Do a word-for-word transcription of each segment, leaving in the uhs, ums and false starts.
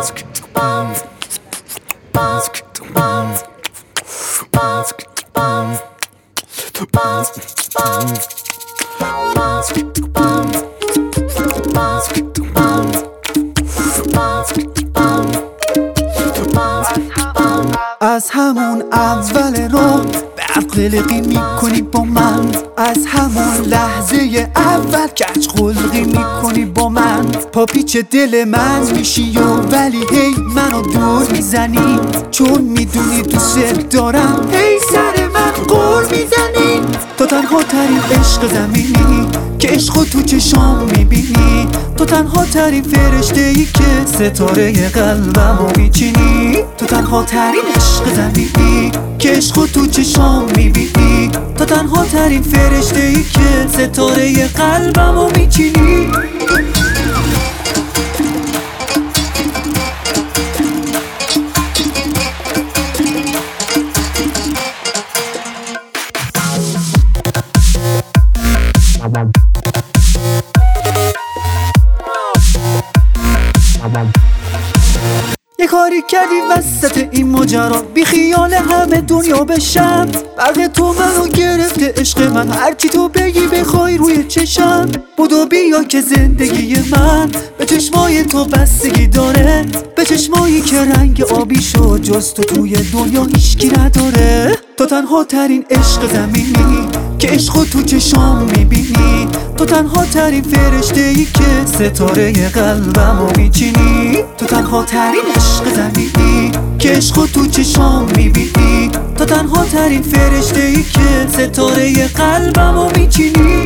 از همون اول رو برقلقی میکنی با من، از همون لحظه اول کج خلقی میکنی با من. پا پیچ دل من میشی و ولی هی منو دور میزنی، چون میدونی دوست دارم هی سر من قول میزنی. تو تنها ترین عشق زمینی که عشقو تو چشام میبینی، تو تنها ترین فرشته ای که ستاره قلبمو میچینی. تو تنها ترین عشق زمینی که عشقو تو چشام میبینی، تو تنها ترین فرشته ای که ستاره قلبمو میچینی. یه کاری کردی وسط این ماجرا، بی خیال همه دنیا بشم. برق تو منو گرفته عشق من، هرچی تو بگی بخوای روی چشم. بودو بیا که زندگی من به چشمای تو بستگی داره، به چشمایی که رنگ آبی شد جز تو توی دنیا هیچکی نداره. تو تنها ترین عشق زمینی که عشقو تو چشام میبینی، تو تنها ترین فرشته ای که ستاره قلبمو میچینی. تو تنها ترین عشق زمینی که عشقو تو چشام میبینی، تو تنها ترین فرشته ای که ستاره قلبمو میچینی.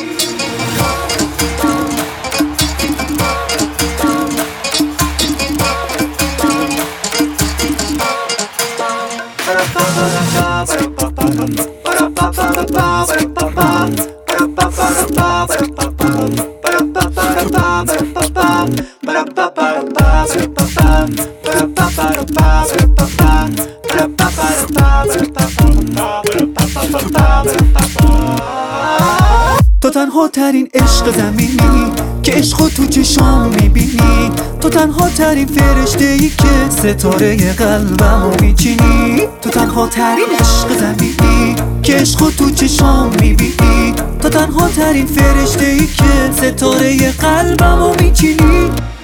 تو تنها ترین عشق زمینی که عشقو تو چشام میبینی، تو تنها ترین فرشته ای که ستاره قلبمو میچینی. تو تنها ترین عشق زمینی که عشقو تو چشام میبینی، تو تنها ترین فرشته ای که ستاره قلبمو میچینی.